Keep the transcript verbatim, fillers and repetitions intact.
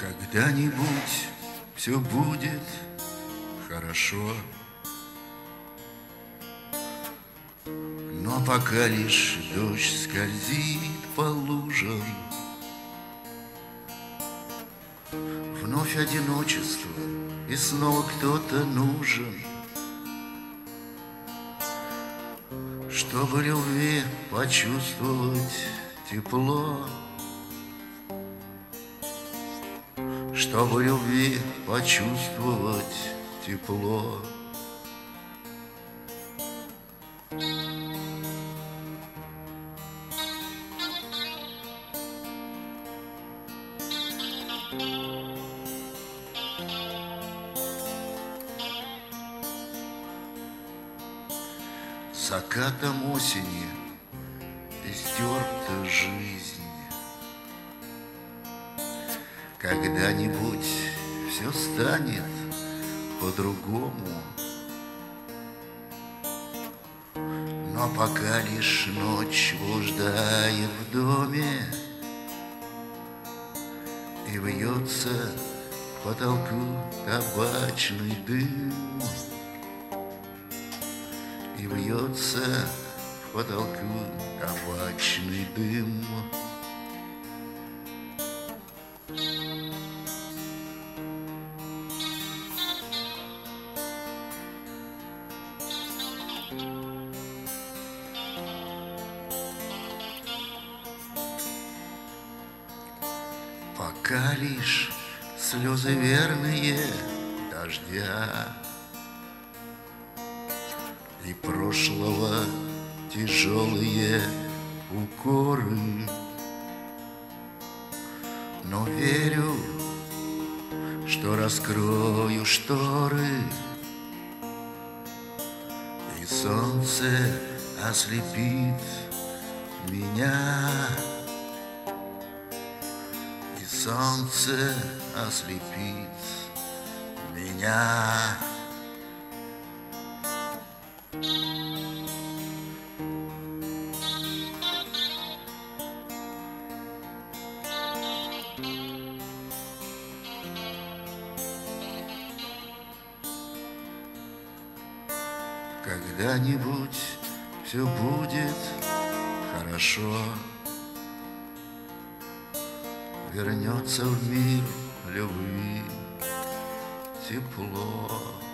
Когда-нибудь все будет хорошо, но пока лишь дождь скользит по лужам, вновь одиночество, и снова кто-то нужен, чтобы любви почувствовать тепло, чтобы любви почувствовать тепло. Закатом осени истерта жизнь. Когда-нибудь все станет по-другому, но пока лишь ночь блуждает в доме и вьется к потолку табачный дым, и вьется к потолку табачный дым. Пока лишь слезы верные дождя и прошлого тяжелые укоры, но верю, что раскрою шторы, и солнце ослепит меня, и солнце ослепит меня. Когда-нибудь все будет хорошо, вернется в мир любви тепло.